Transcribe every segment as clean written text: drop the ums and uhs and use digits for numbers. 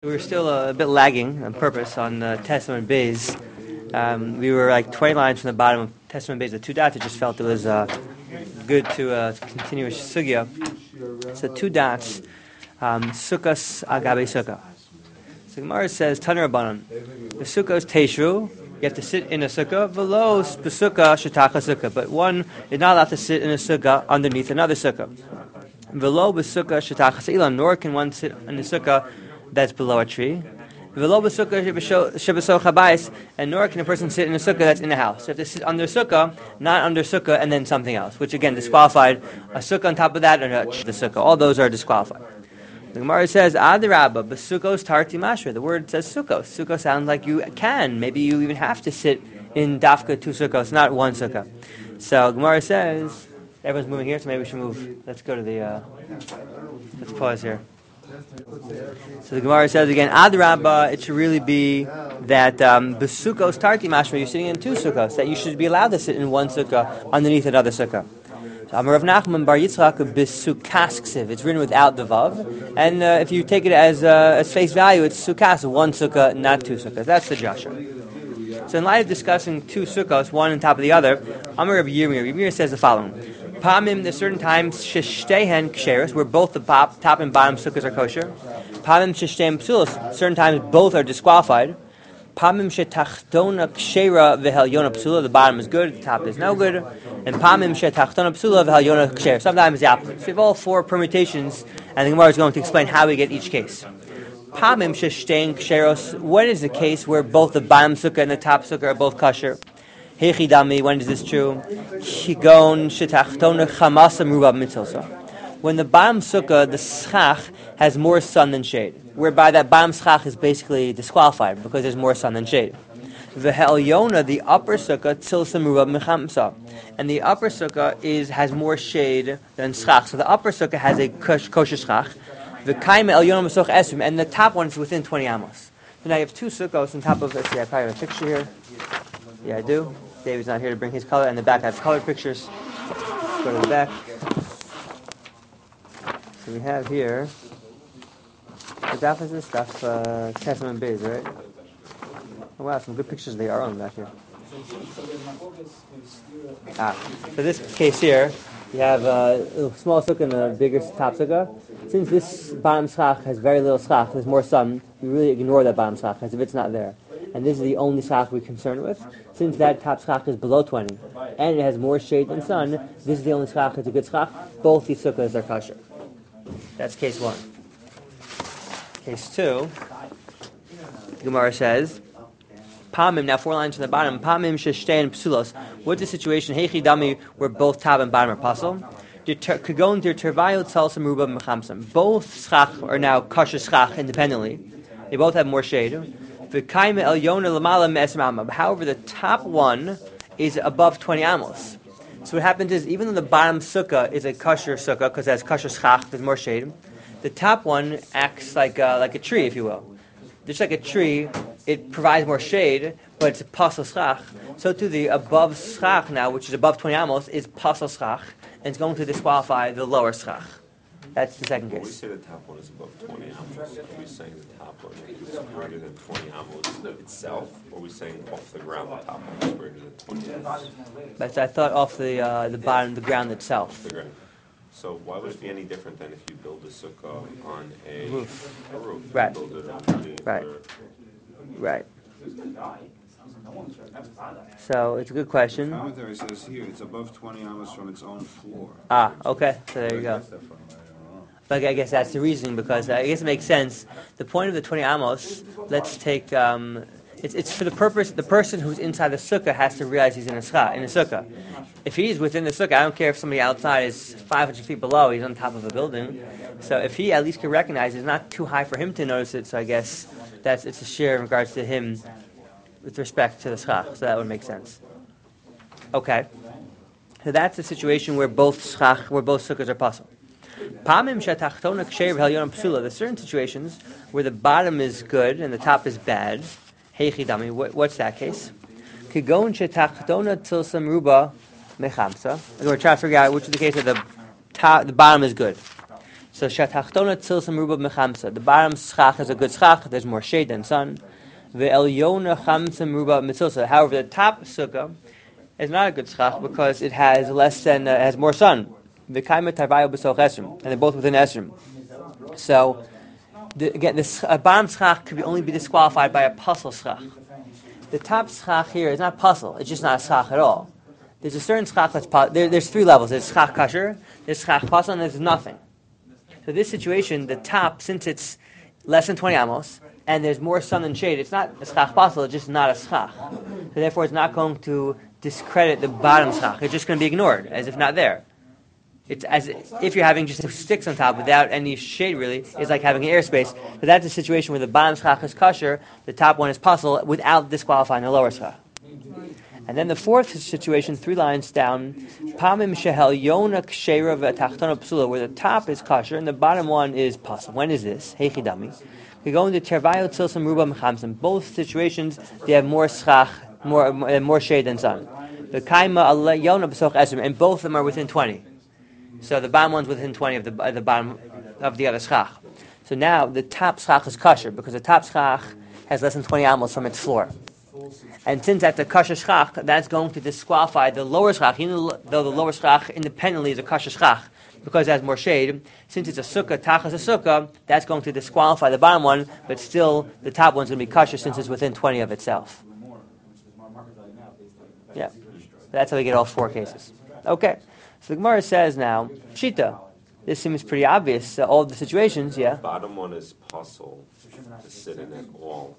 We were still a bit lagging on purpose on Testament Bays. We were like 20 lines from the bottom of Testament Bays. The two dots, I just felt it was good to continue with Sugya. So two dots, Sukkos Agabe Sukkah. So Gemara says, Taner Rabbanan, the Sukkah is Teshru, you have to sit in a Sukkah, below Sukkah Shetaka Sukkah, but one is not allowed to sit in a Sukkah underneath another Sukkah. Below Sukkah Shetaka Se'ilan, nor can one sit in a Sukkah that's below a tree. And nor can a person sit in a sukkah that's in a house. So you have to sit under sukkah, not under sukkah, and then something else, which again disqualified. A sukkah on top of that, and the sukkah. All those are disqualified. The Gemara says, Adarabba, b'sukkos tarti mashra. The word says sukkos. Sukkah sounds like you can. Maybe you even have to sit in dafka two sukkos, not one sukkah. So Gemara says, everyone's moving here, so maybe we should move. Let's go to the, let's pause here. So the Gemara says again, Adrabba, it should really be that b'sukkos tarti mashma, you're sitting in two sukkos, that you should be allowed to sit in one sukkah underneath another sukkah. So Amar Rav Nachman bar Yitzchak b'sukkas ksiv. It's written without the vav, and if you take it as face value, it's sukkas, one sukkah, not two sukkahs. That's the Joshua. So in light of discussing two sukkos, one on top of the other, Amar Rav Yirmiyah says the following. Pamim, there's certain times, sheshtehen ksheros, where both the top and bottom sukkahs are kosher. Pamim sheshtehen psulos, certain times both are disqualified. Pamim shetachtona kshera v'helyona psula, the bottom is good, the top is no good. And pamim shetachtona psula v'helyona kshera, sometimes the opposite. So we have all four permutations, and the Gemara is going to explain how we get each case. Pamim sheshtehen ksheros, what is the case where both the bottom sukkah and the top sukkah are both kosher? Heichidami, when is this true? When the bottom sukkah, the schach, has more sun than shade, whereby that bottom schach is basically disqualified because there's more sun than shade. The helyona, the upper sukkah, tzilsa murab mechamsa, and the upper sukkah has more shade than schach. So the upper sukkah has a kosher schach. The kaima elyona masoch esrim, and the top one is within 20 amos. So now you have two sukkahs on top of. Let's see, I probably have a picture here. Yeah, I do. David's not here to bring his color, and the back I have colored pictures. Let's go to the back. So we have here, the daf is this stuff, Testament Bays, right? Oh wow, some good pictures of the Aron back here. So this case here, you have a small sukkah and a bigger top sukkah. Since this bottom schach has very little schach, there's more sun, you really ignore that bottom schach as if it's not there. And this is the only schach we're concerned with. Since that top schach is below 20, and it has more shade than sun, this is the only schach that's a good schach. Both these sukkahs are kosher. That's case one. Case two, Gemara says, Pamim, now 4 lines from the bottom, Pamim sheshtein psulos. What's the situation? Heichi dami, where both top and bottom are pasul. Kagon dir tervayo tzalsa merubah mechamsam. Both schach are now kosher schach independently. They both have more shade. However, the top one is above 20 amos. So what happens is, even though the bottom sukkah is a kosher sukkah, because it has kosher schach, there's more shade, the top one acts like a tree, if you will. Just like a tree, it provides more shade, but it's a pasal schach. So too, the above schach now, which is above 20 amos, is pasal schach, and it's going to disqualify the lower schach. That's the second case. When we say the top one is above 20 amos, are we saying the top one is greater than 20 amos itself, or are we saying off the ground the top one is greater than 20 amos? But I thought off the bottom, the ground itself. The ground. So why would it be any different than if you build a sukkah on a roof? Right. Build it on Right. So it's a good question. The commentary says here it's above 20 amos from its own floor. Okay. So there you go. But I guess that's the reasoning, because I guess it makes sense. The point of the 20 amos, let's take, it's for the purpose, the person who's inside the sukkah has to realize he's in a sukkah. If he's within the sukkah, I don't care if somebody outside is 500 feet below, he's on top of a building. So if he at least can recognize it's not too high for him to notice it, so I guess it's a share in regards to him with respect to the schach. So that would make sense. Okay. So that's the situation where both sukkahs are possible. There's certain situations where the bottom is good and the top is bad. What's that case? We're trying to figure out which is the case where the bottom is good. So Shatachtona Tzilsa Meruba Mechamsa. The bottom schach is a good schach. There's more shade than sun. Ve'elyona Chamsa Meruba Mitzilsa. However, the top sukkah is not a good schach because it has has more sun. V'kaima Tarvayo B'soch Esrim, and they're both within Esrim. So again, this bottom schach could only be disqualified by a puzzle schach. The top schach here is not puzzle; it's just not a schach at all. There's a certain schach that's there's three levels. There's schach kasher, there's schach puzzle, and there's nothing. So this situation, the top, since it's less than 20 amos, and there's more sun than shade, it's not a schach puzzle; it's just not a schach. So therefore, it's not going to discredit the bottom schach. It's just going to be ignored as if not there. It's as if you're having just sticks on top without any shade, really. It's like having an airspace. But that's a situation where the bottom schach is kosher, the top one is puzzle, without disqualifying the lower schach. And then the fourth situation, 3 lines down, Pamim Shehel Yona Kshera V'Tachtona Psula, where the top is kosher and the bottom one is puzzle. When is this? Heichidami. We go into Tervayo Tzilsam Ruba Mechamsim. Both situations, they have more schach, more shade than sun. The Kaima Yona B'Soch Esrim, and both of them are within 20. So the bottom one's within 20 of the bottom of the other schach. So now the top schach is kosher because the top schach has less than 20 amos from its floor. And since that's a kosher schach, that's going to disqualify the lower schach, even though the lower schach independently is a kosher schach because it has more shade. Since it's a sukkah, tachas a sukkah, that's going to disqualify the bottom one, but still the top one's going to be kosher since it's within 20 of itself. Yeah, that's how we get all 4 cases. Okay. So the Gemara says now, Pshita, this seems pretty obvious. All the situations, yeah. The bottom one is puzzle to sit in it all.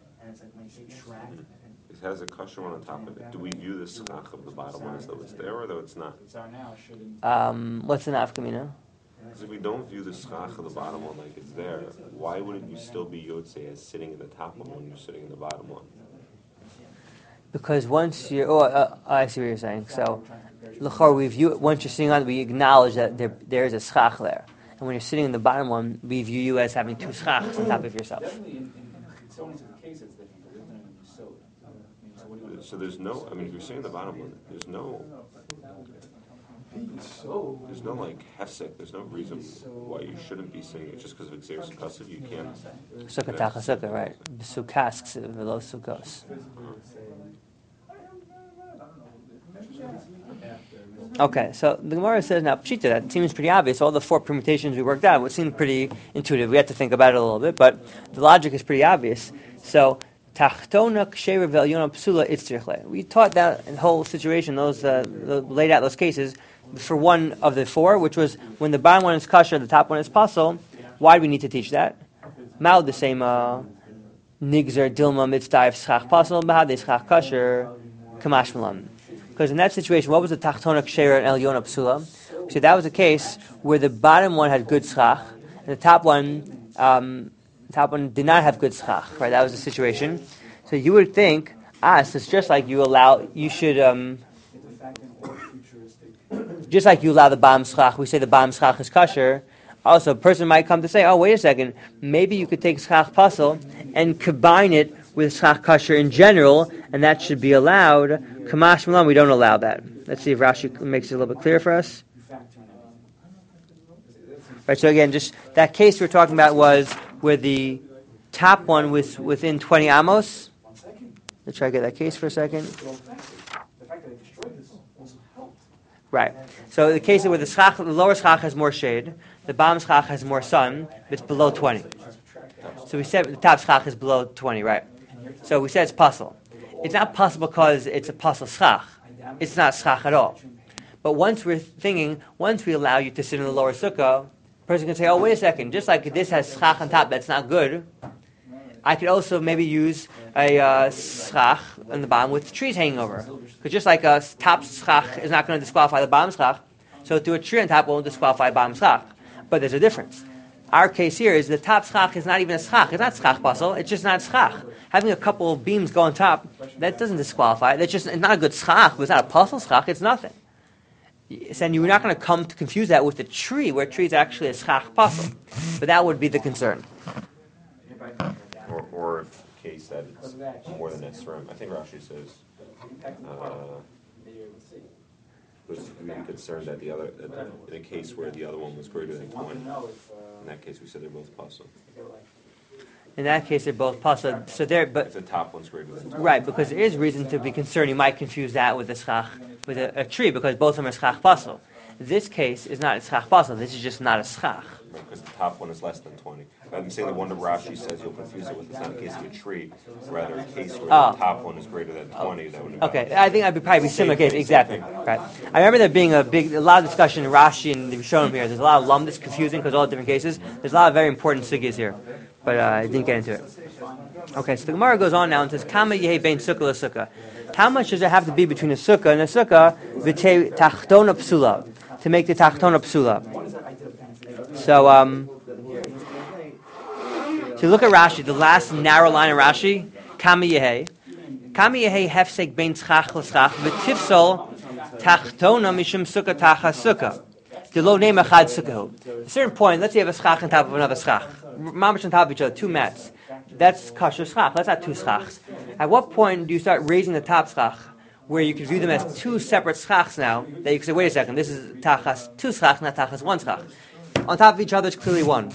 It has a kosher one on top of it. Do we view the schach of the bottom one as though it's there or though it's not? What's the nafkamina? Because if we don't view the schach of the bottom one like it's there, why wouldn't you still be yotzei as sitting in the top one when you're sitting in the bottom one? Because once you're, I see what you're saying. So, l'chor, we view it, once you're sitting on it, we acknowledge that there is a schach there. And when you're sitting in the bottom one, we view you as having 2 schachs on top of yourself. So there's no, I mean, if you're sitting in the bottom one, there's no like hefsek, there's no reason why you shouldn't be sitting it just because of exeris kasav, you can't. Sukkah tacha sukkah, right. Sukasks, velo sukkos. Okay, so the Gemara says now, Pshita, that seems pretty obvious. All the 4 permutations we worked out would seem pretty intuitive. We have to think about it a little bit, but the logic is pretty obvious. So, Tachtona Kshera V'Elyona Psula Itzrichle. We taught that whole situation, laid out those cases, for one of the 4, which was when the bottom one is kosher, the top one is puzzle. Why do we need to teach that? Mal the same Nigzer Dilma Mitzdaif Schach Puzzle Bahad Schach Kosher Kamash Malam. Because in that situation, what was the Tachtona Kshera and Elyona Psula? So that was a case where the bottom one had good schach, and the top one did not have good schach. Right? That was the situation. So you would think, so it's just like you allow the bottom schach. We say the bottom schach is kosher. Also, a person might come to say, wait a second, maybe you could take schach puzzle and combine it with schach kosher in general, and that should be allowed. Kamash Malam, we don't allow that. Let's see if Rashi makes it a little bit clearer for us. Right, so again, just that case we're talking about was where the top one was within 20 amos. Let's try to get that case for a second. Right. So the case where the lower schach has more shade, the bottom schach has more sun, it's below 20. So we said the top schach is below 20, right? So we said it's puzzle. It's not puzzle because it's a puzzle schach. It's not schach at all. But once we allow you to sit in the lower sukkah, the person can say, wait a second, just like this has schach on top, that's not good. I could also maybe use a schach on the bottom with trees hanging over. Because just like a top schach is not going to disqualify the bottom schach, so to a tree on top won't disqualify bottom schach. But there's a difference. Our case here is the top schach is not even a schach. It's not schach puzzle. It's just not schach. Having a couple of beams go on top, that doesn't disqualify. It's not a good schach. It's not a puzzle schach. It's nothing. And you're not going to come to confuse that with a tree, where a tree is actually a schach puzzle. But that would be the concern. Or a case that it's more than Esrim. I think Rashi says, Because we were concerned that in a case where the other one was greater than 20, in that case we said they're both possible. In that case, they're both possible. So if the top one's greater than 20. Right, because there is reason to be concerned. You might confuse that with a schach, with a tree, because both of them are schach possible. This case is not a schach possible. This is just not a schach. Because the top one is less than 20. I'm saying the one that Rashi says you'll confuse it with. It's not a case of a tree, rather a case where the top one is greater than 20. That would okay, I think I'd probably be similar case. Exactly. Right. I remember there being a lot of discussion in Rashi and the Rishonim here. There's a lot of lum that's confusing because all the different cases. There's a lot of very important sugyas here, but I didn't get into it. Okay, so the Gemara goes on now and says, Kama yehe bein sukkah la sukkah. How much does it have to be between a sukkah and a sukkah v'tei tachtona psula, to make the tachtona psula? So, look at Rashi, the last narrow line of Rashi, Kama yehe. Kama yehe hefsek bein tzchach l'schach v'tifsol tachtona mishum sukkah tacha sukkah. The low name achad sukkah. At a certain point, let's say you have a schach on top of another schach. Mamash on top of each other, two mats. That's kasher schach. That's not two schachs. At what point do you start raising the top schach, where you can view them as two separate schachs now, that you can say, wait a second, this is tachas two schachs, not tachas one schach. On top of each other, it's clearly one.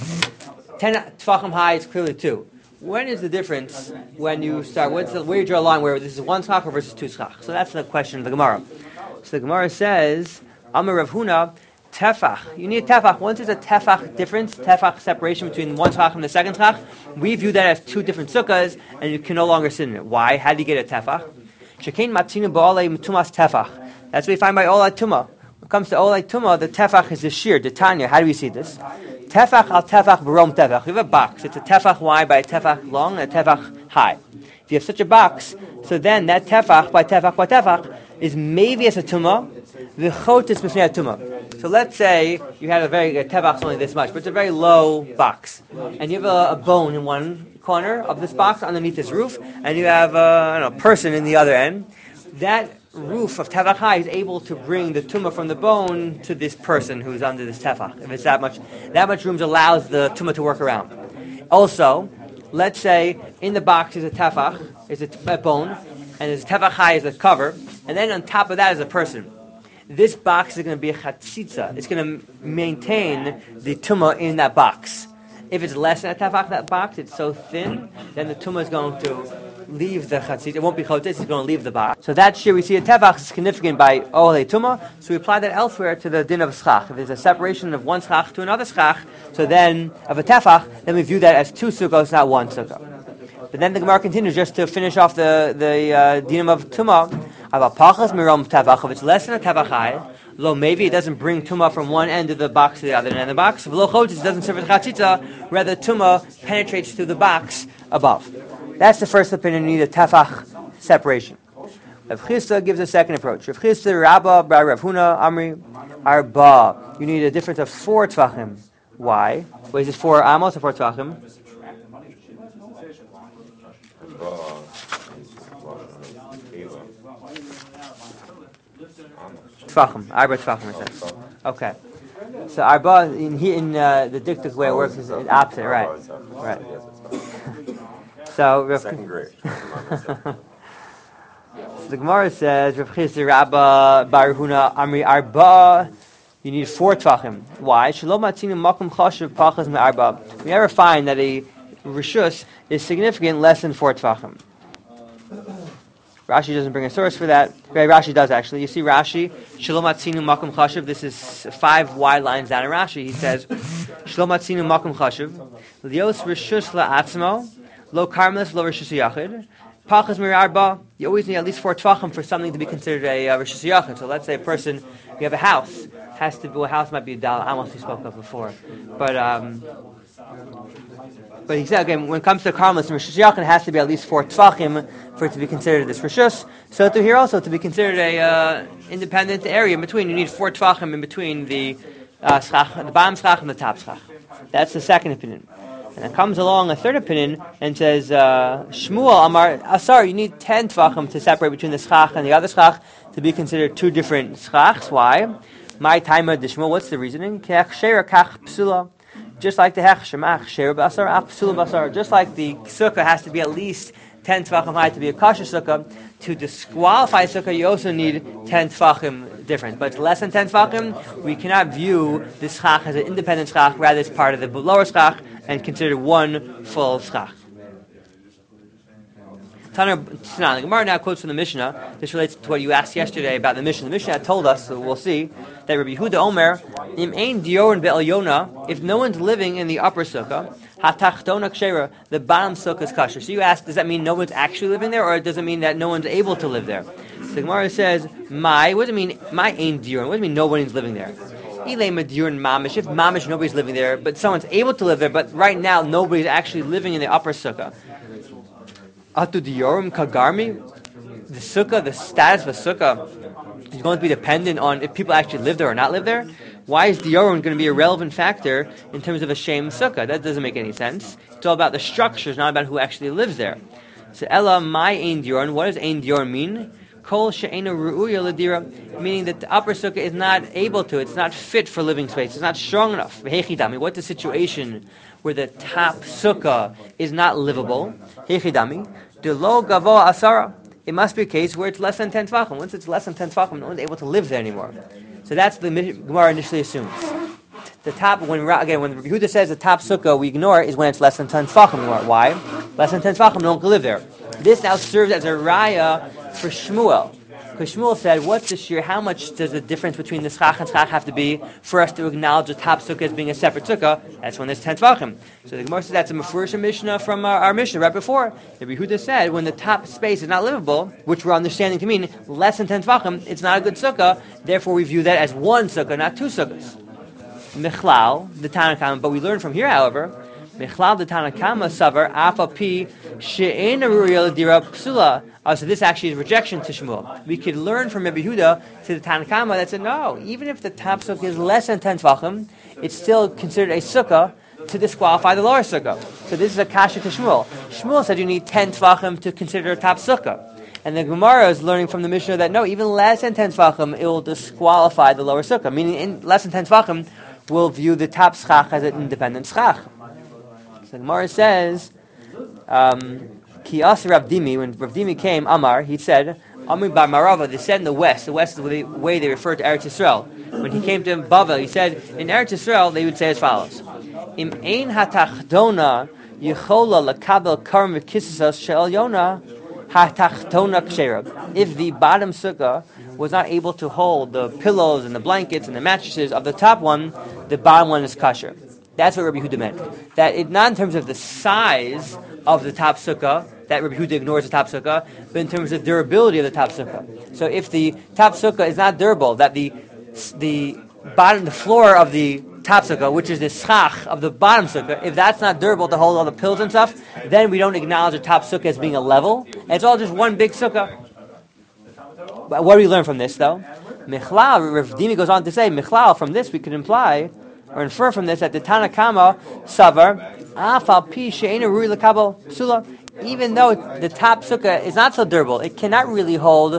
10 tefachim high, it's clearly two. When is the difference when you start, where do you draw a line where this is one schach versus two schach? So that's the question of the Gemara. So the Gemara says, Amar Rav Huna, tefach. You need a tefach. Once there's a tefach difference, tefach separation between one schach and the second schach, we view that as two different sukkahs, and you can no longer sit in it. Why? How do you get a tefach? Shekein matzinu ba'olei tumas tefach. That's what we find by olei tumah. When it comes to olei tumah, the tefach is the shear, the tanya. How do we see this? Tefach al tefach b'rom tefach. You have a box. It's a tefach wide by a tefach long and a tefach high. If you have such a box, so then that tefach by tefach is maybe as a tumah, v'chotis b'snei tumah. So let's say you had a tefach's only this much, but it's a very low box, and you have a bone in one corner of this box underneath this roof, and you have a person in the other end. That roof of tefach high is able to bring the tumah from the bone to this person who's under this tefach. If it's that much room allows the tumah to work around. Also, let's say in the box is a tefach, is a bone, and there's tefach high as a cover, and then on top of that is a person. This box is going to be a chatzitza. It's going to maintain the tumah in that box. If it's less than a tefach, that box, it's so thin, then the tumah is going to leave the chatzitza. It won't be chotis, it's going to leave the box. So that year we see a tefach is significant by olei tumah, so we apply that elsewhere to the din of schach. If there's a separation of one schach to another schach, so then, of a tefach, then we view that as two sukkos, not one sukkah. But then the Gemara continues just to finish off the dinim of tumah. If it's less than a tefach high, though maybe it doesn't bring tumah from one end of the box to the other end of the box. If it doesn't serve as chatzitza, rather tumah penetrates through the box above. That's the first opinion. You need a tefach separation. Rav Chisda gives a second approach. Rav Chisda, Rabba, Rav Huna, Amri, Arba. You need a difference of 4 tefachim. Why? Is it 4 amos or 4 tefachim? Tefachim, Arba tefachim, it says. Okay. So Arba, in the dictic way it works is the opposite, right? Right. So second grade. So the Gemara says, Rav Chisda, Rabba, Bar Huna, Amri, Arba. You need 4 tefachim. Why? Shalom atzinu makom chashuv pachas me'arba. We never find that a rishus is significant less than 4 tefachim. Rashi doesn't bring a source for that. Right, Rashi does actually. You see Rashi, Shalom atzinu makom chashuv. This is 5 wide lines down in Rashi. He says, Shalom atzinu makom chashuv. Lios rishus la'atzmo, lo karmelis lo rishus yachid. Pachas me'arba. You always need at least 4 tefachim for something to be considered a rishus yachid. So let's say a person, you have a house. A house might be a dal amos we spoke of before, but he said again when it comes to karmelis and rishus yachid, it has to be at least 4 tefachim for it to be considered this rishus. So to here also to be considered a independent area in between, you need 4 tefachim in between the bottom schach and the top schach. That's the second opinion. And it comes along a third opinion and says Shmuel Amar Asar, you need 10 tefachim to separate between the schach and the other schach to be considered 2 different schachs. Why? My timer Dishmo, what's the reasoning? Just like the hech shemach shera basar psula basar. Just like the sukkah has to be at least 10 tefachim high to be a kasher sukkah, to disqualify sukkah, you also need 10 tefachim difference. But it's less than 10 tefachim, we cannot view the schach as an independent schach, rather it's part of the lower schach and considered one full schach. The Gemara now quotes from the Mishnah. This relates to what you asked yesterday about the Mishnah. The Mishnah had told us, so we'll see, that Rabbi Yehuda Omer, Im ein diorin be'elyona, if no one's living in the upper sukkah, hatachtona kshera, the bottom sukkah is kosher. So you ask, does that mean no one's actually living there, or does it mean that no one's able to live there? So the Gemara says, what does it mean, my ein diorin? What does it mean nobody's living there? Mamish, if mamish, nobody's living there, but someone's able to live there, but right now nobody's actually living in the upper sukkah. Atu diyorim kagarmi, the sukkah, the status of a sukkah is going to be dependent on if people actually live there or not live there. Why is diyorim going to be a relevant factor in terms of a shem sukkah? That doesn't make any sense. It's all about the structures, not about who actually lives there. So Ella, my ein diyorim, what does ein diyorim mean? Kol she'ena ru'uya l'dira, meaning that the upper sukkah is not able to, it's not fit for living space, it's not strong enough. Hechidami, what's the situation where the top sukkah is not livable? Hechidami, de lo gavo asara, it must be a case where it's less than 10 tefachim. Once it's less than 10 tefachim, no one's able to live there anymore. So that's the Gemara initially assumes. The top, when Rabbi Yehuda says the top sukkah we ignore is when it's less than 10 tefachim. Why? Less than 10 tefachim, no one can live there. This now serves as a raya for Shmuel. Because Shmuel said, what's the shear? How much does the difference between the schach and schach have to be for us to acknowledge the top sukkah as being a separate sukkah? That's when there's 10 tvachim. So the Gemara says that's a Mefurish Mishnah from our Mishnah right before. Rabbi Yehuda said, when the top space is not livable, which we're understanding to mean less than 10 tvachim, it's not a good sukkah. Therefore, we view that as one sukkah, not two sukkahs. Mechlal, the Tanakama, but we learn from here, however, Mechlal the Tanakama savar afa pi she'en aruriel dira psula. So this actually is rejection to Shmuel. We could learn from Rabbi Yehuda to the Tanakama that said, no, even if the top sukkah is less than 10 tvachim, it's still considered a sukkah to disqualify the lower sukkah. So this is a kasha to Shmuel. Shmuel said you need 10 tvachim to consider a top sukkah. And the Gemara is learning from the Mishnah that no, even less than 10 tvachim, it will disqualify the lower sukkah. Meaning in less than 10 tvachim, we'll view the top schach as an independent schach. So the Gemara says, Ki Asir Rav Dimi, when Rav Dimi came, Amar, he said, Amri Bar Marava, they said in the west is the way they refer to Eretz Yisrael. When he came to Bavel, he said, in Eretz Yisrael, they would say as follows, Im ein hatachtona yichola lakabel karm v'kisisas she'el yona hatachtona k'sherab. If the bottom sukkah was not able to hold the pillows and the blankets and the mattresses of the top one, the bottom one is kosher. That's what Rabbi Yehuda meant. That it not in terms of the size of the top sukkah, that Rabbi Yehuda ignores the top sukkah, but in terms of durability of the top sukkah. So if the top sukkah is not durable, that the bottom, the floor of the top sukkah, which is the schach of the bottom sukkah, if that's not durable to hold all the pills and stuff, then we don't acknowledge the top sukkah as being a level. And it's all just one big sukkah. But what do we learn from this, though? Michlal, Rav Dimi goes on to say, Michlal, from this we could imply, or infer from this, that the Tanakama savar, afal pi she'ena rui l'kabel psula, even though the top sukkah is not so durable, it cannot really hold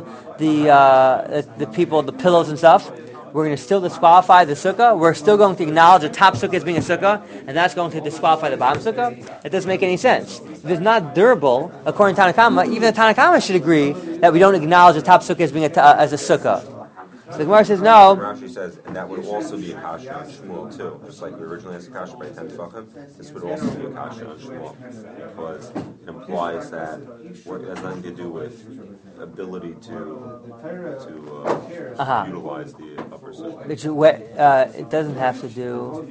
the people, the pillows and stuff, we're going to still disqualify the sukkah. We're still going to acknowledge the top sukkah as being a sukkah, and that's going to disqualify the bottom sukkah. It doesn't make any sense. If it's not durable, according to Tanakama, even the Tanakama should agree that we don't acknowledge the top sukkah as being as a sukkah. So the Gemara says no. Rashi says, and that would also be a kasha on Shmuel too. Just like we originally asked a kasha by 10 tvachim, this would also be a kasha on Shmuel, because it implies that it has nothing to do with ability to utilize the upper sukkah. It doesn't have to do.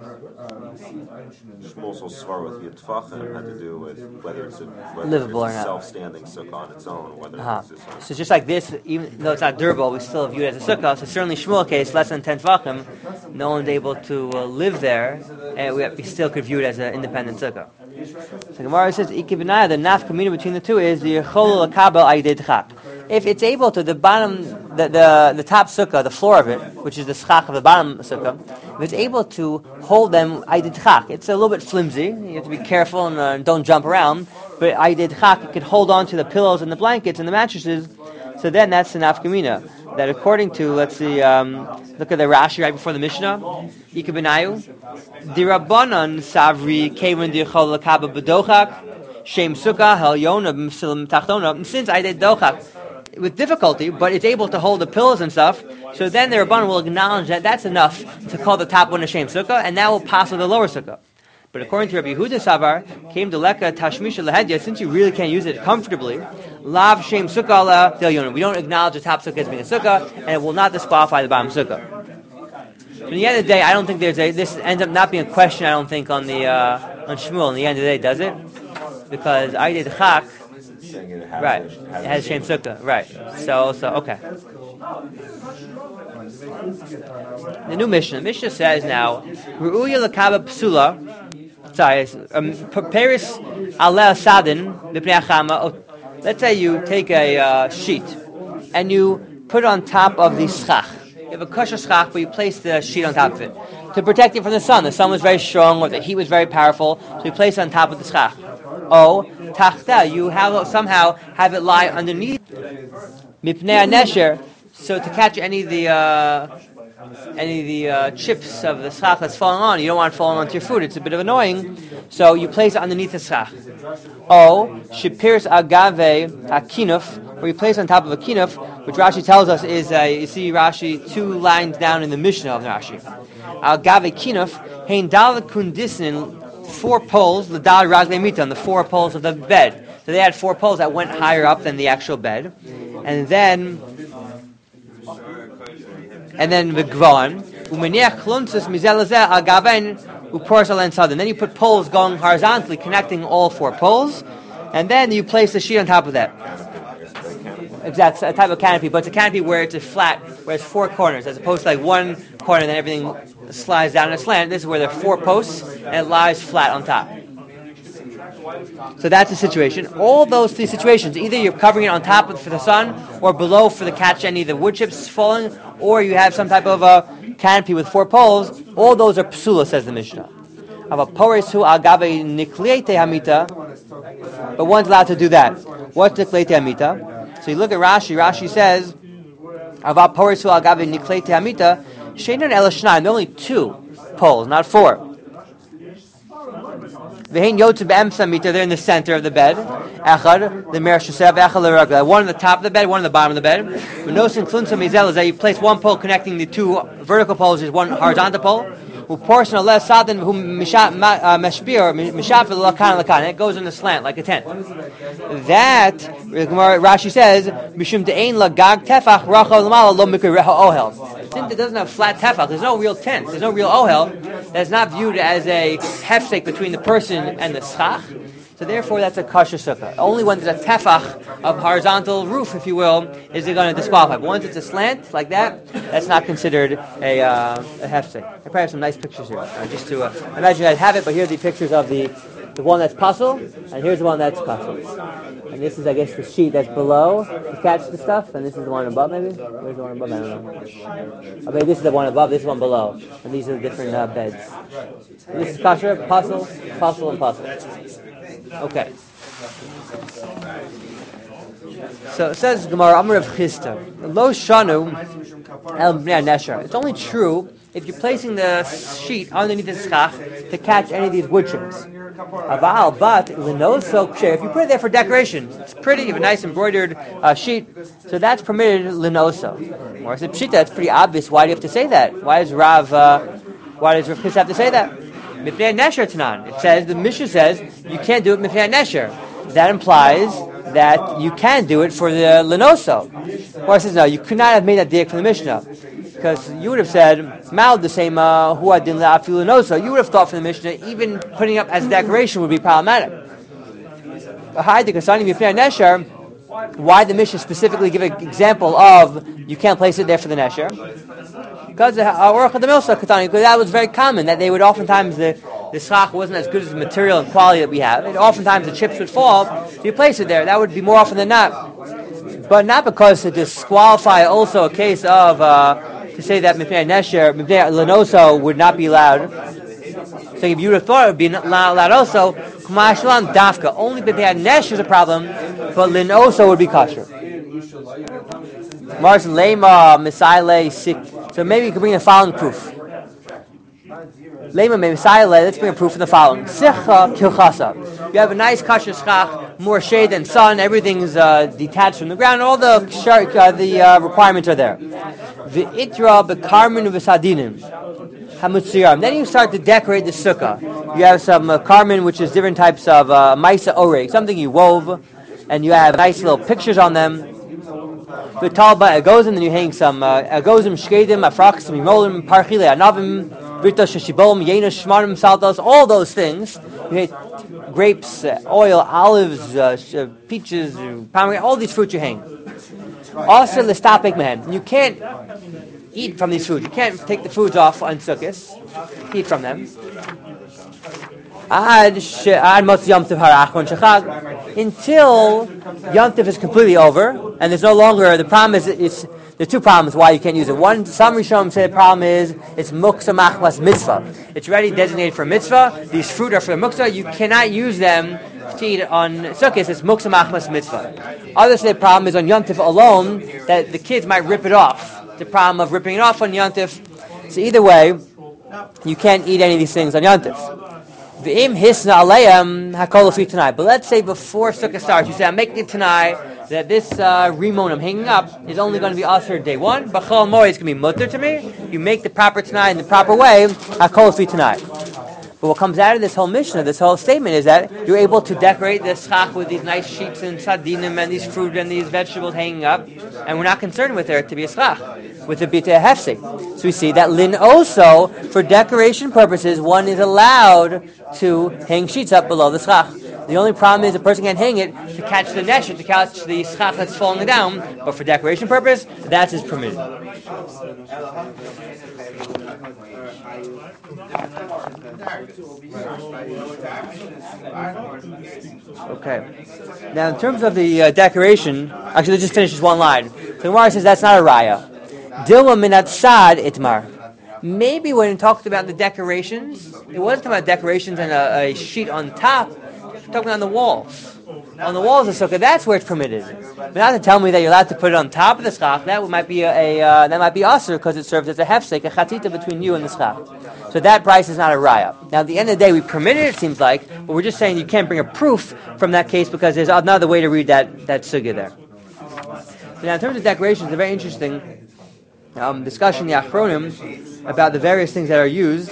Shmuel's whole svar with the tvachim had to do with whether it's a livable or not, self-standing sukkah on its own. Whether so just like this, even though it's not durable, we still view it as a sukkah. So certainly Shmuel case, less than 10 tvachim, no one's able to live there, and we still could view it as an independent sukkah. So Gemara says, Ikibinaya, the nafkamina between the two is the Yechol Lakabel Aydid Chak. If it's able to, the bottom, the top sukkah, the floor of it, which is the schach of the bottom sukkah, if it's able to hold them Aydid Chak, it's a little bit flimsy. You have to be careful and don't jump around. But Aydid Chak, it could hold on to the pillows and the blankets and the mattresses. So then that's the nafkamina. That according to, let's see, look at the Rashi right before the Mishnah. Ikabenayu, Dirabanan Savri Kevin Dichol Lakaba Bedochak, Shem Sukkah, Hel Yona, Msilim Tachtona. Since I did Dochak, with difficulty, but it's able to hold the pillows and stuff. So then the Rabban will acknowledge that that's enough to call the top one a Shem Sukkah, and that will pass with the lower Sukkah. But according to Rabbi Yehuda Savar, came to Leka Tashmisha Lahedya, since you really can't use it comfortably, Lav Shem Sukkah la Del Yonah. We don't acknowledge the top Sukkah as being a Sukkah, and it will not disqualify the bottom Sukkah. But in the end of the day, I don't think this ends up not being a question, I don't think, on Shmuel. In the end of the day, does it? Because I did Chak, right, it has Shem Sukkah, right. So, okay. The new Mishnah says now, Ru'uya L'Kaba Psula, Paris Aleh Sadin, B'pnei Achama. Let's say you take a sheet, and you put it on top of the schach. You have a kosher schach, but you place the sheet on top of it to protect it from the sun. The sun was very strong, or the heat was very powerful, so you place it on top of the schach. Oh, tachta, you somehow have it lie underneath mipnei nesher, so to catch any of the chips of the schach that's falling on. You don't want it falling onto your food. It's a bit of annoying, so you place it underneath the schach. Oh, shipirs agave akinuf, where you place on top of a kinuf, which Rashi tells us is you see Rashi 2 lines down in the Mishnah of Rashi. Agave kinuf hein dal kundisnin, 4 poles, the dal ragle mita, on the 4 poles of the bed. So they had 4 poles that went higher up than the actual bed, and then the gvan umeniach kluntzes mizelazeh agaven upors alen sadin. Then you put poles going horizontally, connecting all 4 poles, and then you place the sheet on top of that. Exactly, a type of canopy, but it's a canopy where it's a flat, where it's 4 corners, as opposed to like 1 corner and then everything slides down in a slant. This is where there are 4 posts and it lies flat on top. So that's the situation. All those 3 situations, either you're covering it on top for the sun, or below for the catch any of the wood chips falling, or you have some type of a canopy with 4 poles. All those are psula, says the Mishnah. But one's allowed to do that. What's niklete hamita? So you look at Rashi. Rashi says, there are only 2 poles, not 4. They're in the center of the bed. One on the top of the bed, one on the bottom of the bed. That you place 1 pole connecting the 2 vertical poles, is 1 horizontal pole. It goes in the slant like a tent. That Rashi says, since it doesn't have flat tefach, there's no real tent, there's no real ohel. That's not viewed as a hefsek between the person and the schach. So therefore, that's a kosher sukkah. Only when there's a tefach of horizontal roof, if you will, is it going to disqualify. But once it's a slant like that, that's not considered a hefsek. I probably have some nice pictures here, just to imagine I'd have it. But here are the pictures of the one that's puzzle, and here's the one that's puzzle. And this is, I guess, the sheet that's below to catch the stuff, and this is the one above, maybe? Where's the one above? I don't know. Okay, this is the one above, this is the one below. And these are the different beds. And this is kosher, puzzle, and puzzle. Okay. So it says Gemara Amar of Chisda, Lo Shanu El Bnei Nesher. It's only true if you're placing the sheet underneath the schach to catch any of these wood chips. Aval, but linoso k'sher. If you put it there for decoration, it's pretty. You have a nice embroidered sheet, so that's permitted linoso. Or is it pshita? It's pretty obvious. Why do you have to say that? Why does Rav Chis have to say that? Mifnei Nesher Tanan. It says, the Mishnah says you can't do it Mifnei Nesher. That implies that you can do it for the linoso. Or it says no, you could not have made that diak from the Mishnah, because you would have said Mal the same huad din la'afi linoso. You would have thought from the Mishnah even putting up as a decoration would be problematic. Why did the Mishnah specifically give an example of you can't place it there for the Nesher? Because that was very common, that they would oftentimes, the schach wasn't as good as the material and quality that we have. And oftentimes the chips would fall, so you place it there. That would be more often than not. But not because to disqualify also a case of, to say that Mipnei Nesher, Mipnei Linoso would not be allowed. So if you would have thought it would be allowed also, Kumashlan Dafka, only Mipnei Nesher is a problem, but Linoso would be kosher. Mars Lema Misaile Sik. So maybe you could bring the following proof. Let's bring a proof in the following. Sicha kilchasa. You have a nice kasher schach, more shade than sun, everything's detached from the ground, all the requirements are there. V'itra b'karmen v'sadinim. Then you start to decorate the sukkah. You have some karmen, which is different types of maisa oreg, something you wove, and you have nice little pictures on them. V'talba agozim, then you hang some agozim, shkedim, afraksim, imolim, parchile, anavim, v'rita sheshibom, yena, shmarim, saltos, all those things. You hate grapes, oil, olives, peaches, pomegranate, all these fruits you hang. Also, l'stapek man. You can't eat from these foods. You can't take the foods off on Sukkot, eat from them. Until Yom Tov is completely over, and there's no longer, the problem is, there are two problems why you can't use it. One, some Rishonim say the problem is, it's muksa machmas mitzvah. It's already designated for mitzvah. These fruit are for the muksa. You cannot use them to eat on Sukkot. It's muksa machmas mitzvah. Others say the problem is on Yom Tov alone, that the kids might rip it off. The problem of ripping it off on Yom Tov. So either way, you can't eat any of these things on Yom Tov. V'im hisna aleim hakol fi tonight. But let's say before Sukkah starts, you say, I'm making it tonight that this rimon I'm hanging up is only going to be asur day one. B'chol moed is going to be mutter to me. You make the proper tonight in the proper way. Hakol fi tonight. But what comes out of this whole Mishnah, this whole statement, is that you're able to decorate the schach with these nice sheets and sadinim and these fruit and these vegetables hanging up, and we're not concerned with there to be a schach, with it be to a hefsek. So we see that lin also, for decoration purposes, one is allowed to hang sheets up below the schach. The only problem is a person can't hang it to catch the nesher, to catch the schach that's falling down, but for decoration purpose, that is permitted. Okay. Now, in terms of the decoration, actually, let's just finish this one line. So, Gemara says that's not a raya. Dilma minat sad itmar. Maybe when it talked about the decorations, it wasn't talking about decorations and a sheet on top. It's talking about on the walls. On the walls of sukkah, that's where it's permitted. But not to tell me that you're allowed to put it on top of the schach. That might be asur because it serves as a hefsek, a chatita between you and the schach. So that price is not a raya. Now, at the end of the day, we permit it seems like, but we're just saying you can't bring a proof from that case because there's another way to read that sugya there. So now, in terms of decorations, a very interesting discussion in the Achronim about the various things that are used.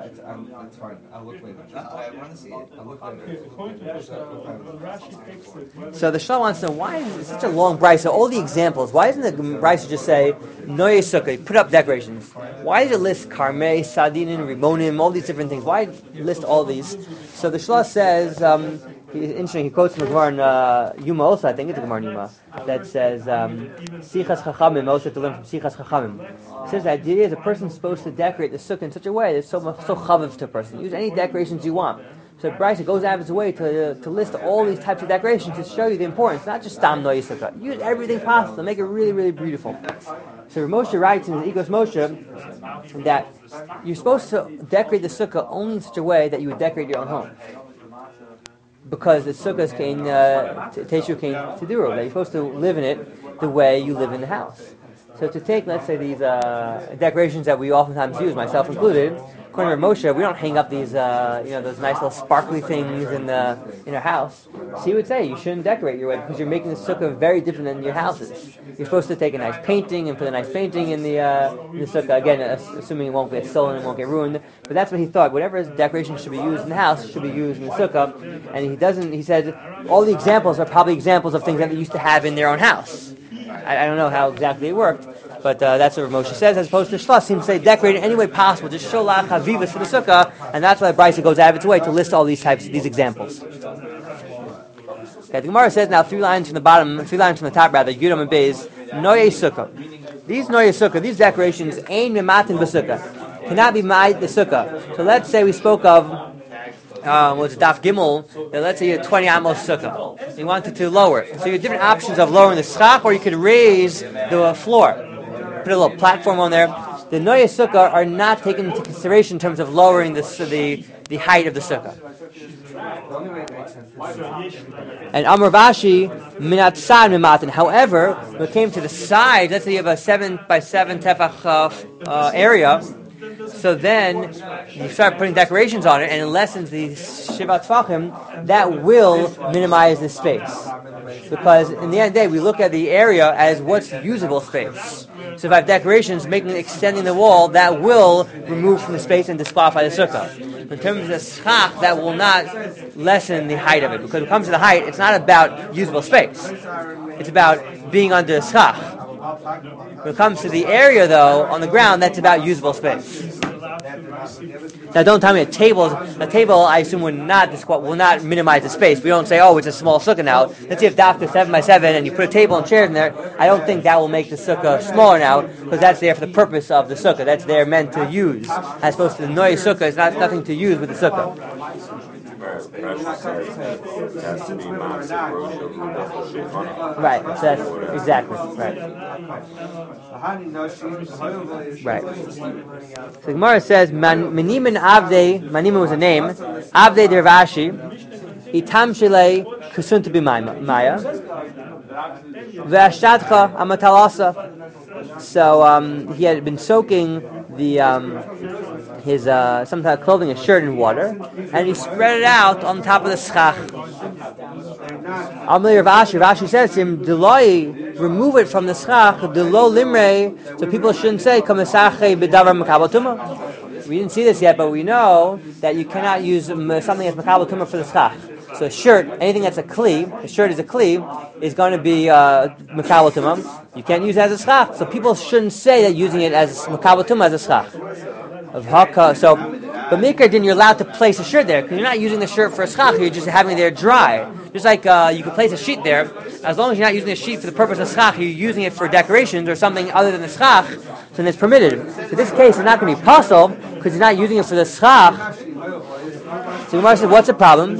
So the Shlomo wants to know, why is it such a long brisa? All the examples. Why doesn't the brisa just say noye sukkah, put up decorations? Why does it list karmei, sadinin, rimonim, all these different things? Why list all these? So the Shlomo says, interesting. He quotes from the Gemara in Yuma also. I think it's the Gemara in Yuma that says sichas chachamim. Also to learn from sichas chachamim. It says the idea is a person's supposed to decorate the sukkah in such a way that's so chavav to a person. Use any decorations you want. So Bryce goes out of its way to list all these types of decorations to show you the importance, not just stam noy sukkah. Use everything possible to make it really, really beautiful. So Moshe writes in his Igos Moshe that you're supposed to decorate the sukkah only in such a way that you would decorate your own home. Because the sukkah is Teshu Kain Tiduro, that you're supposed to live in it the way you live in the house. So to take, let's say, these decorations that we oftentimes use, myself included, according to Moshe, we don't hang up these, those nice little sparkly things in our house. So he would say you shouldn't decorate your way because you're making the sukkah very different than your houses. You're supposed to take a nice painting and put a nice painting in the sukkah. Again, assuming it won't get stolen and won't get ruined. But that's what he thought. Whatever decoration should be used in the house should be used in the sukkah. And he said all the examples are probably examples of things that they used to have in their own house. I don't know how exactly it worked. But that's what Moshe says, as opposed to Shlosh seems to say decorate in any way possible, just show la chavivas for the sukkah, and that's why Bryce goes out of its way to list all these examples. Okay, the Gemara says now 3 lines from the top, Yudam and Beis, Noye Sukkah. These Noye Sukkah, these decorations, Ein Mimatin B'Sukkah, cannot be ma'id the sukkah. So let's say we spoke of Daf Gimel, that let's say you had 20 amos sukkah. You wanted to lower it. So you have different options of lowering the schach, or you could raise the floor. Put a little platform on there. The Noye Sukkah are not taken into consideration in terms of lowering the height of the sukkah. And Amar Vashi, Minat Sad Mimatin. However, when it came to the side, let's say you have a 7 by 7 tefach area, So then you start putting decorations on it, and it lessens the Shiva Tfachim. That will minimize the space. Because in the end of the day, we look at the area as what's usable space. So if I have decorations extending the wall, that will remove from the space and disqualify the sukkah. In terms of the schach, that will not lessen the height of it. Because when it comes to the height, it's not about usable space. It's about being under the schach. When it comes to the area, though, on the ground, that's about usable space. Now, don't tell me a table, I assume, will not minimize the space. We don't say, oh, it's a small sukkah now. Let's see if dafka 7x7 and you put a table and chairs in there. I don't think that will make the sukkah smaller now, because that's there for the purpose of the sukkah. That's there meant to use. As opposed to the noise sukkah, it's nothing to use with the sukkah. Right, so that's exactly right. Right. So the Gemara says, Maniman Avdei, Maniman was a name, Avdei der Vashi, Itam Shilei Kusunta B'Maya, Ve'ashtadcha Amatalasa. So he had been soaking his some type of clothing, a shirt, in water, and he spread it out on top of the schach. Rashi says to him, Deloi, remove it from the schach, Delo limre, so people shouldn't say, Kamasache bedavar makabel tumah. We didn't see this yet, but we know that you cannot use something that's makabel tumah for the schach. So a shirt, anything that's a kli, a shirt is a kli, is going to be makabel tumah. You can't use it as a schach, so people shouldn't say that using it as makabel tumah as a schach. So, but Mikra din, you're allowed to place a shirt there, because you're not using the shirt for a schach, you're just having it there dry. Just like you can place a sheet there, as long as you're not using the sheet for the purpose of schach, you're using it for decorations or something other than the schach, then it's permitted. In this case, it's not going to be possible, because you're not using it for the schach. So Gemara said, what's the problem?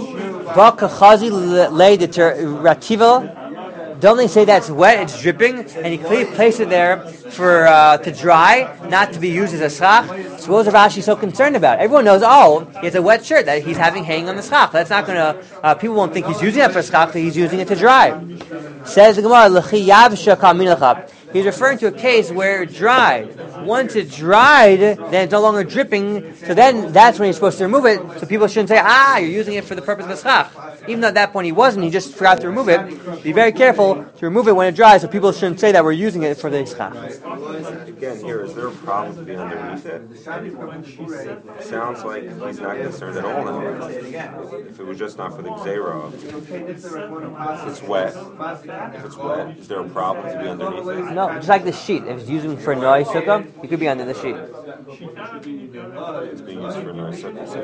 Don't they say that's wet, it's dripping, and he clearly placed it there for to dry, not to be used as a schach? So what was Rashi so concerned about? Everyone knows, he has a wet shirt that he's having hanging on the schach. That's not going to, people won't think he's using it for schach, he's using it to dry. Says the Gemara, he's referring to a case where it dried. Once it dried, then it's no longer dripping, so then that's when you're supposed to remove it, so people shouldn't say, you're using it for the purpose of a schach. Even though at that point he wasn't, he just forgot to remove it. Be very careful to remove it when it dries, so people shouldn't say that we're using it for the schach. Again, here, is there a problem to be underneath it? Sounds like he's not concerned at all now. If it was just not for the gzera, if it's wet, is there a problem to be underneath it? No, just like the sheet. If it's using for noy sukkah, you could be under the sheet. It's being used for noy sukkah.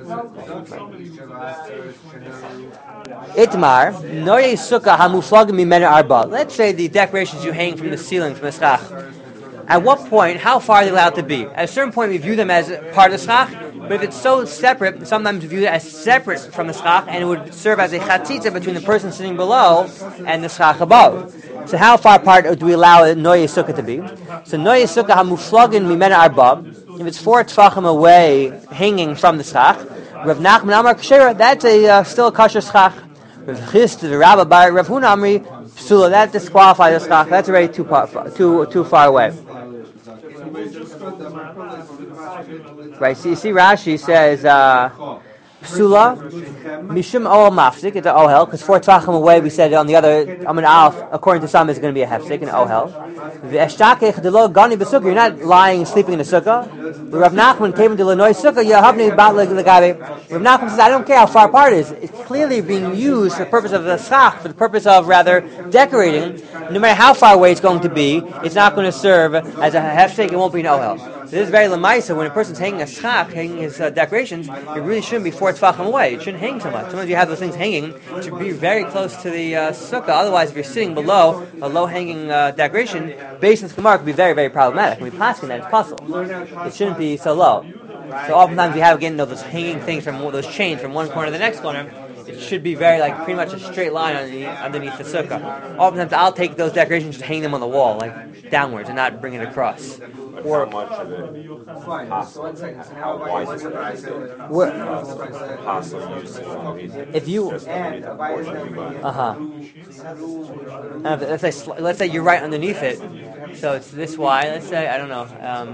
Itmar, noy sukkah hamuflag mimena arba. Let's say the decorations you hang from the ceiling, from the schach. At what point, how far are they allowed to be? At a certain point, we view them as part of the schach, but if it's so separate, sometimes we view it as separate from the schach, and it would serve as a chatzitza between the person sitting below and the schach above. So how far apart do we allow a noye sukkah to be? So noye sukkah hamuflagin mimena arba. If it's 4 tfachim away, hanging from the schach, Rav Nachman Amar Kshera, that's still a kosher schach. Rav Chist, the Rabbi Bar, Rav Huna Amri, Psula, that disqualifies the schach. That's already too far away. Right, so you see Rashi says, Psula, Mishum Ohel Mafsik, it's an Ohel, because 4 Tvachim away, we said on the other, Alf, according to some, is going to be a Hefsik, an Ohel. You're not lying and sleeping in the sukkah. Rav Nachman came into Lenoy sukkah, Rav Nachman says, I don't care how far apart it is. It's clearly being used for the purpose of the schach, for the purpose of, rather, decorating. No matter how far away it's going to be, it's not going to serve as a Hefsik, it won't be an Ohel. So this is very lemaisa. When a person's hanging a schach, hanging his decorations, it really shouldn't be 4 tefachim away. It shouldn't hang so much. Sometimes you have those things hanging, it should be very close to the sukkah. Otherwise, if you're sitting below a low-hanging decoration, based on the Gemara, could be very, very problematic. When we plastic that, it's possible. It shouldn't be so low. So oftentimes we have, again, those hanging things from those chains from one corner to the next corner. It should be very, pretty much a straight line underneath the sukkah. Oftentimes I'll take those decorations and hang them on the wall, downwards, and not bring it across. But Or how much of it possible? How wise is it possible use underneath? if you Just underneath a portion of your body. let's say you're right underneath it, so it's this wide. Let's say I don't know.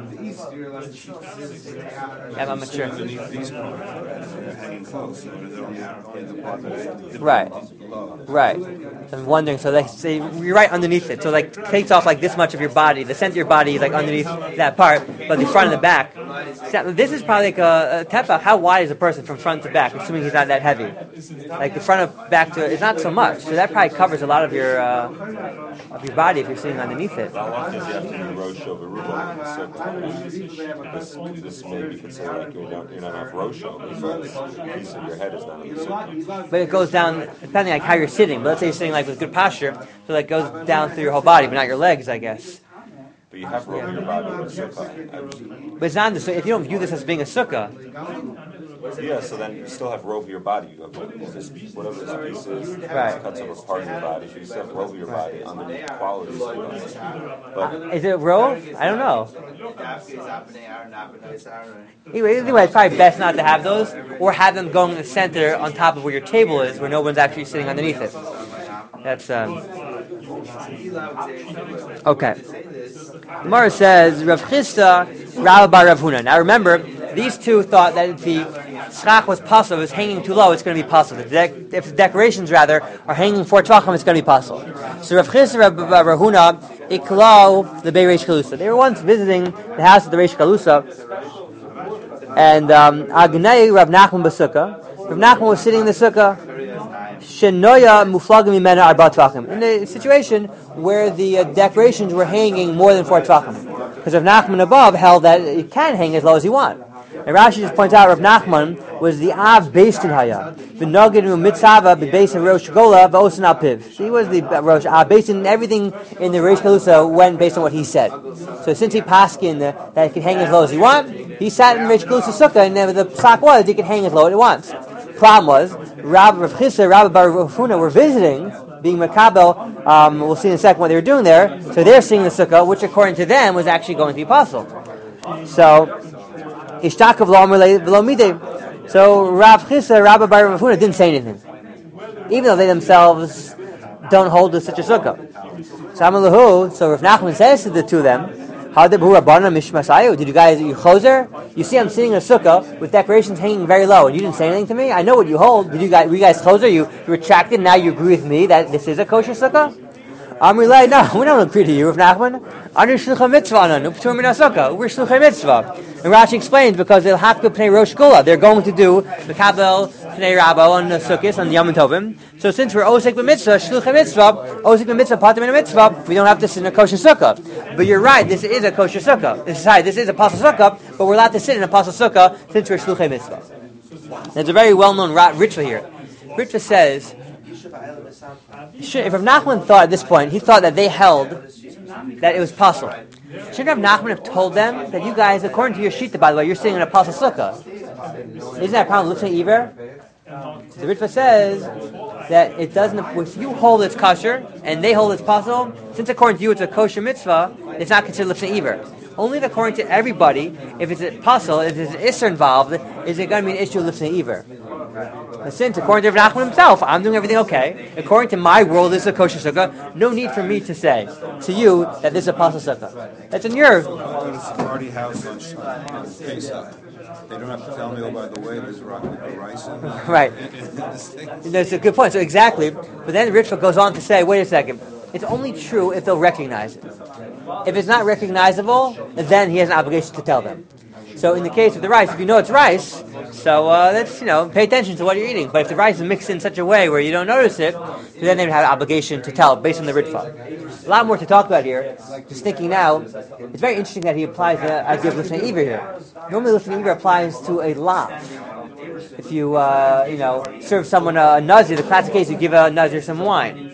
I'm not sure. They're hanging close. Right. So I'm wondering. So like, say you're right underneath it. So like takes off like this much of your body. The center of your body is like underneath that part, but the front and the back. So this is probably like a tepa. How wide is a person from front to back? Assuming he's not that heavy. Like the front of back to it's not so much. So that probably covers a lot of your body if you're sitting underneath it. How often do you have to do Rosho Veruba in the circle? This maybe you could say like you're not enough Rosho because a piece of your head is not in the circle. But it goes down depending on how you're sitting. But let's say you're sitting like with good posture, so that goes down through your whole body, but not your legs, I guess. But you have room in your body with sukkah. But it's not if you don't view this as being a sukkah. Yeah, so then you still have robe of your body. You have this piece, whatever this piece is, Right. cuts over part of your body. So you still have robe of your body underneath qualities of your body. But Is it a robe? I don't know. Anyway, it's probably best not to have those, or have them going in the center on top of where your table is, where no one's actually sitting underneath it. That's okay. Gemara says Rav Chisda, Rav bar Rav Huna. Now remember, these two thought that if the schach was possible, if it's hanging too low, it's going to be possible. If the decorations rather are hanging 4 tvachim, it's going to be possible. So Rav Chisda, Rav bar Rav Huna, iklau the Bei Reish Kalusa. They were once visiting the house of the Reish Kalusa, and Agnei Rav Nachman b'sukkah. Rav Nachman was sitting in the sukkah. Shenoya muflagim imena arba tvachim. In a situation where the decorations were hanging more than 4 tvachim, because Rav Nachman above held that it can hang as low as you want. And Rashi just points out Rav Nachman was the Av based in Haya. V'nogid mitzava b'beis in Rosh Gola v'osin al piv. He was the Rosh based in everything in the Reish Kalusa went based on what he said. So since he paskin that it can hang as low as you want, he sat in Reish Kalusa sukkah, and the psak was he could hang as low as he wants. Problem was Rav Chisda, Rav bar Rav Huna were visiting, being Makabel. We'll see in a second what they were doing there. So they're seeing the sukkah, which according to them was actually going to be possible. So Ishtakav lo midei. So Rav Chisda, Rav bar Rav Huna didn't say anything, even though they themselves don't hold to such a sukkah. So Rav Nachman says to the two of them, did you guys, you choser? You see I'm sitting in a sukkah with decorations hanging very low, and you didn't say anything to me? I know what you hold. Were you guys choser? You retracted, now you agree with me that this is a kosher sukkah? Amrilay, no, we don't agree to you, Rav Nachman. We're shluchei mitzvah. And Rashi explains because they'll have to pnei Rosh Gula. They're going to do the kabel pnei Rabbo on the sukkahs on the Yom Tovim. So since we're osek b'mitzvah, shluchei mitzvah, osek b'mitzvah, patim in a mitzvah, we don't have to sit in a kosher sukkah. But you're right, this is a kosher sukkah. This is a pasal sukkah, but we're allowed to sit in a pasal sukkah since we're shluchei mitzvah. There's a very well-known ritual here. Ritual says, if Rav Nachman thought at this point, he thought that they held that it was possible. Shouldn't Rav Nachman have told them that you guys, according to your shita, by the way, you're sitting in a pasal sukkah? Isn't that a problem? Lifnei iver? The Ritva says that it doesn't. If you hold it's kosher and they hold it's possible, since according to you it's a kosher mitzvah, it's not considered lifnei iver. Only according to everybody, if it's a possible, if there's an isser involved, is it going to be an issue of lifnei iver? Since, according to Rav Nachman himself, I'm doing everything okay. According to my world, this is a kosher sukkah. No need for me to say to you that this is a pasal sukkah. That's in your. Party house on Pesach. They don't have to tell me, oh, by the way, there's rice in there. Right. That's a good point. So exactly. But then the ritual goes on to say, wait a second. It's only true if they'll recognize it. If it's not recognizable, then he has an obligation to tell them. So in the case of the rice, if you know it's rice, so that's, pay attention to what you're eating. But if the rice is mixed in such a way where you don't notice it, then they would have an obligation to tell based on the ritva. A lot more to talk about here. Just thinking now, it's very interesting that he applies the idea of lifnei iver here. Normally lifnei iver applies to a lav. If you, serve someone a nazir, the classic case, you give a nazir some wine.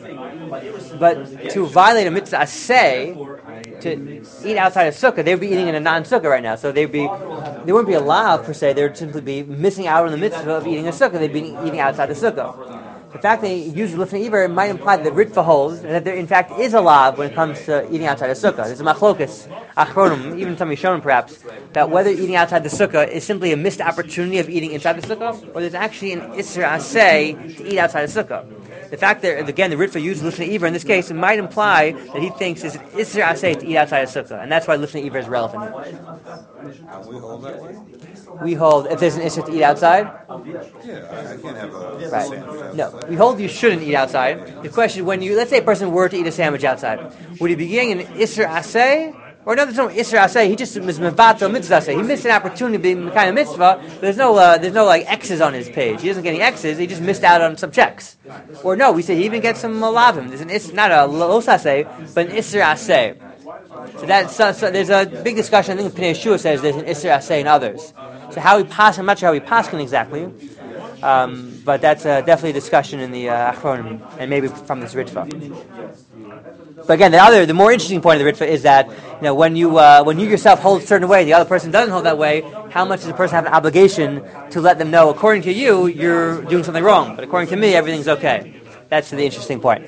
But to violate a mitzvah aseh, to eat outside of sukkah, they would be eating in a non-sukkah right now. So they wouldn't be allowed per se. They would simply be missing out on the mitzvah of eating a sukkah. They'd be eating outside the sukkah. The fact they use lifnei iver might imply that the Ritva holds and that there in fact is a law when it comes to eating outside the sukkah. There's a machlokas, achronim, even some Rishonim perhaps, that whether eating outside the sukkah is simply a missed opportunity of eating inside the sukkah, or there's actually an isser aseh to eat outside the sukkah. The fact that, again, the Ritva uses lifnei iver in this case, it might imply that he thinks it's an isser aseh to eat outside the sukkah, and that's why lifnei iver is relevant. We hold that way? We hold if there's an isser to eat outside. Yeah, I can't have a Right. sandwich. No, we hold you shouldn't eat outside. The question, let's say a person were to eat a sandwich outside, would he be getting an isser aseh? Or no, there's no isser aseh. He just is mevatel mitzvah aseh. He missed an opportunity to be kind of mitzvah. But there's no like X's on his page. He doesn't get any X's. He just missed out on some checks. Or no, we say he even gets some lavim. There's an not a los aseh, but an isser aseh. So there's a big discussion. I think Pnei Yeshua says there's an isser aseh in others. So how we pass, I'm not sure how we paskin exactly, but that's definitely a discussion in the Achronim, and maybe from this Ritva. But again, the more interesting point of the Ritva is that when you yourself hold a certain way, the other person doesn't hold that way. How much does the person have an obligation to let them know? According to you, you're doing something wrong, but according to me, everything's okay. That's the interesting point.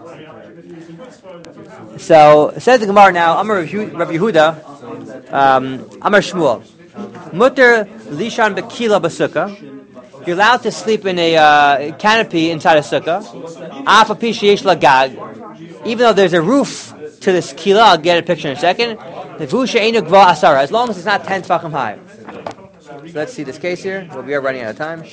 So says the Gemara now. Amar Rav Yehuda, Amar Shmuel. Mutter lishan bekila b'sukkah. You're allowed to sleep in a canopy inside a sukkah. Af api sheyesh lagag. Even though there's a roof to this kila, I'll get a picture in a second. Nevu she'enu gva asara. As long as it's not 10 tefachim high. So let's see this case here. We are running out of time.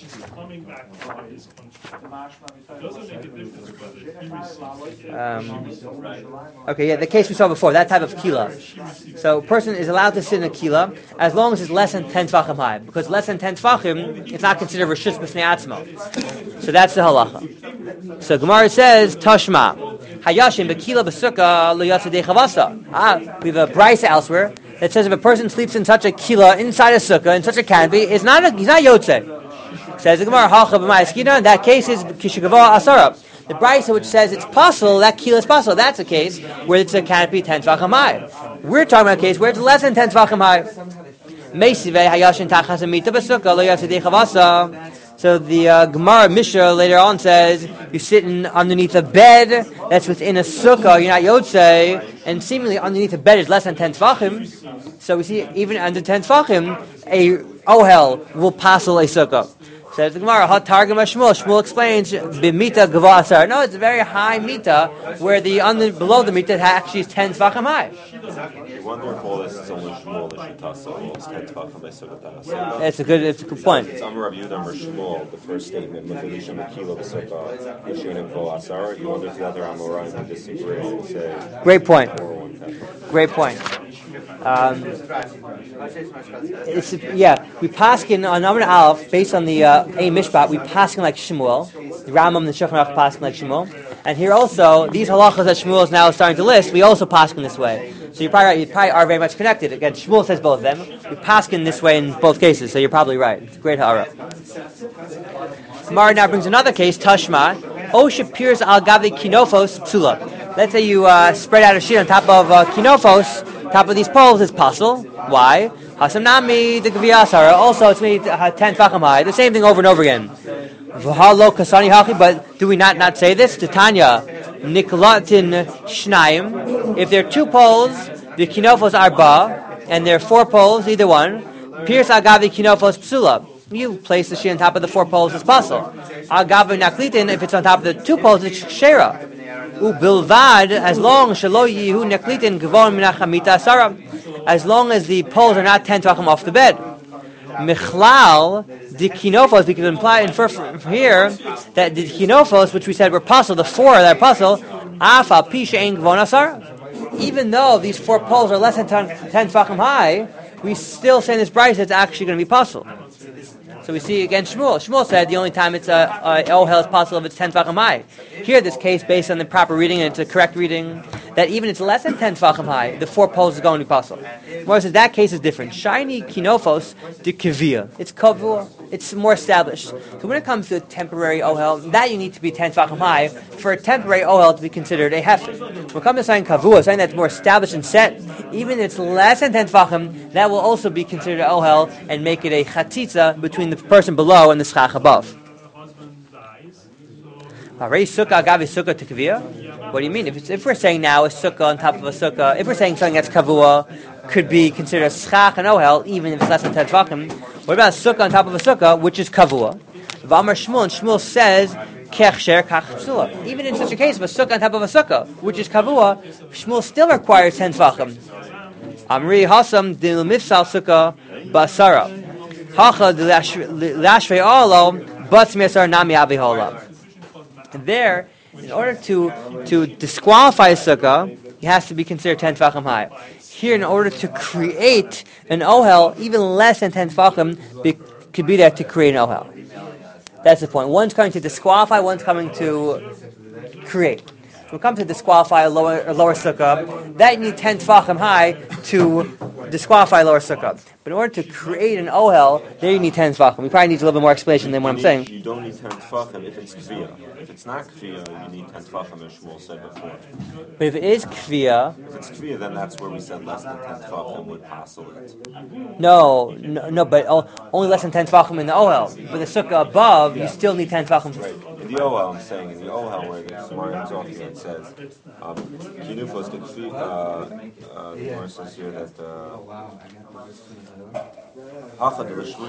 The case we saw before, that type of kila. So a person is allowed to sit in a kila as long as it's less than 10 tefachim high. Because less than 10 tefachim, it's not considered reshus b'snei atzmo. So that's the halacha. So Gemara says, Tashma, hayashim b'kila b'sukkah lo yatsa dei chavasa. We have a brisa elsewhere that says if a person sleeps in such a kila, inside a sukkah, in such a canopy, he's not yotze. Says the Gemara, Hacha b'ma'askina, in that case is kishigava asara. The brisa which says it's possible, that kila is possible, that's a case where it's a canopy 10 tefachim high. We're talking about a case where it's less than 10 tefachim high. Meisivei hayashin tachas amita b'sukkah lo yatsa dei chavasa. So the Gemara Mishnah later on says you're sitting underneath a bed that's within a sukkah, you're not yotzei, and seemingly underneath a bed is less than 10 tefachim. So we see even under 10 tefachim, a ohel will passel a sukkah. Says the Gemara, Hot Targum Shmuel. Shmuel explains, B'mita gava asar. No, it's a very high mita, where below the mita actually is 10 tefachim high. You wonder if all this is only Shmuel l'shitasa, it's 10 tefachim l'sukkah. It's a good point. It's Amar Rav Yehuda Amar Shmuel, the first statement, Mefilishim b'kilo b'sukkah, Yishenim kol asar. You wonder if the other Amoraim would disagree and say... Great point. Great point. We paskin on Amar Aleph based on the A Mishpat. We paskin like Shmuel. The Rambam, the Shulchan Aruch paskin like Shmuel. And here also, these halachas that Shmuel is now starting to list, we also paskin this way. So you're probably right. You probably are very much connected. Again, Shmuel says both of them. We paskin this way in both cases. So you're probably right. It's a great ha'ara. Gemara now brings another case, Tashma. O shapirs al gavi kinofos psula. Let's say you spread out a sheet on top of kinofos. Top of these poles is possible. Why? Hasamnami the gaviyasara. Also, it's made 10 tefachim high. The same thing over and over again. V'halo kasani hachi. But do we not say this? Titania niklatin shnayim. If there are 2 poles, the kinofos are ba, and there are 4 poles, either one. Pirs agavi kinofos psula. You place the sheet on top of the 4 poles as possible. Agavi naklitin. If it's on top of the 2 poles, it's shera. Ubilvad, as long as long as the poles are not 10 tefachim off the bed. Michlal, the kinofos, we can infer from here that the kinofos, which we said were puzzle, the 4 that are puzzle, afa pisha ein gvon asar. Even though these 4 poles are less than 10 tefachim high, we still say in this brisa it's actually going to be puzzle. So we see again Shmuel. Shmuel said the only time it's ohel is possible if it's 10 tefachim high. Here, this case, based on the proper reading, and it's a correct reading, that even if it's less than 10 tefachim high, the 4 poles is going to be possible. Whereas that case is different. Shiny kinofos de kivia. It's kavua. It's more established. So when it comes to a temporary ohel, that you need to be 10 tefachim high for a temporary ohel to be considered a hefet. When it comes to something kavua, something that's more established and set, even if it's less than 10 tefachim, that will also be considered an ohel and make it a chatzitza between the person below and the schach above. Harei sukkah agavi sukkah tekviyah. What do you mean? If we're saying now a sukkah on top of a sukkah, if we're saying something that's kavua could be considered a schach and ohel, even if it's less than 10 tefachim, what about a sukkah on top of a sukkah, which is kavua? V'amar Shmuel, and Shmuel says, kechsher kach psula. Even in such a case of a sukkah on top of a sukkah, which is kavua, Shmuel still requires 10 tefachim. Amri hasam dil mifsal sukkah basara. Hacha l'ashvei olo batz mesar nami avihola. And there, in order to disqualify a sukkah, it has to be considered 10 tefachim high. Here, in order to create an ohel, even less than 10 tefachim could be there to create an ohel. That's the point. One's coming to disqualify, one's coming to create. When it comes to disqualify a lower sukkah, that you need 10 tefachim high to disqualify a lower sukkah. But in order to create an ohel, there you need 10 tefachim. We probably need a little bit more explanation than what I'm saying. You don't need 10 tefachim if it's kfiyah. If it's not kfiyah, you need 10 tefachim, as Shmuel said before. But if it is kfiyah... If it's kfiyah, then that's where we said less than 10 tefachim would passel it. No, but only less than 10 tefachim in the ohel. But the sukkah above, you still need 10 tefachim. Right. In the ohel, I'm saying, in the ohel where the Gemara is off here, it says, Kinufos kfiyah, the Gemara says here that, that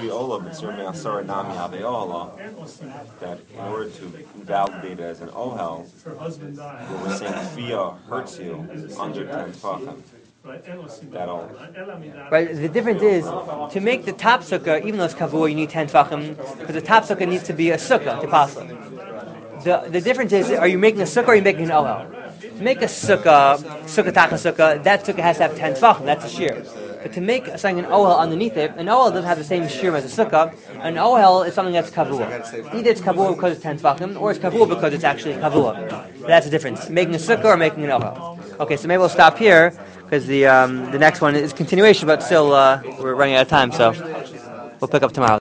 in order to validate it as an ohel, we're saying kfiyah hurts you under 10 tefachim. That'll. Right. The difference is to make the top sukkah, even though it's kavua, you need 10 tefachim, because the top sukkah needs to be a sukkah to pass it. The difference is, are you making a sukkah or are you making an ohel? To make a sukkah taka sukkah, that sukkah has to have 10 tefachim. That's a shear. But to make something an ohel underneath it, an ohel doesn't have the same shear as a sukkah. An ohel is something that's kavua. Either it's kavua because it's 10 tefachim, or it's kavua because it's actually kavua. That's the difference. Making a sukkah or making an ohel. Okay, so maybe we'll stop here because the next one is continuation, but still we're running out of time, so we'll pick up tomorrow.